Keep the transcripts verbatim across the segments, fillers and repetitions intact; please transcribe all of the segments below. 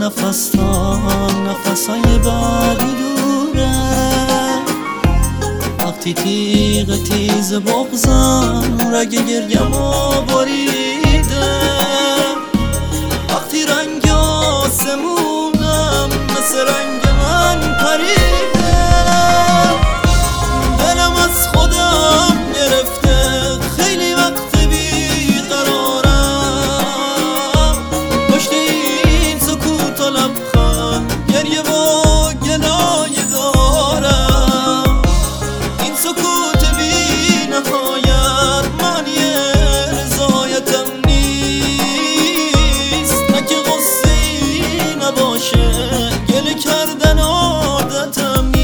نفس تا نفسای بعدی دوره، وقتی تیغ تیز بغضم رگ گریمو بریده، وقتی رنگ آسمونم مثل رنگ من پریده، دلم از خودم گرفته، خیلی وقت بیقرارم، پشت این سکوت و لبخند گریه و گلایه دارم، این سکوت بی نهایت معنی رضایتم نیست، نه که غصه ای نباشه گله کردن عادتم نیست.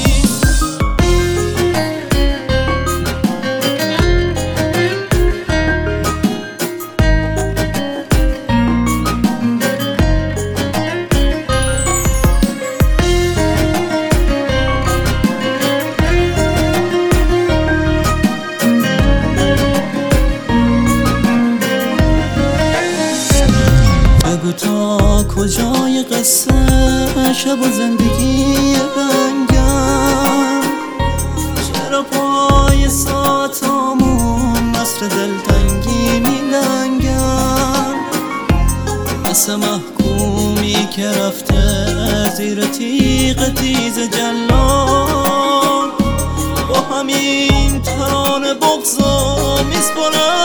بگو تا کجای قصه شب و زندگی رنگم، چرا پای ساعتامون نصر دلتنگی میلنگم، مثل محکومی که رفته زیر تیغ تیز جلاد، با همین ترانه بغضا میسپرم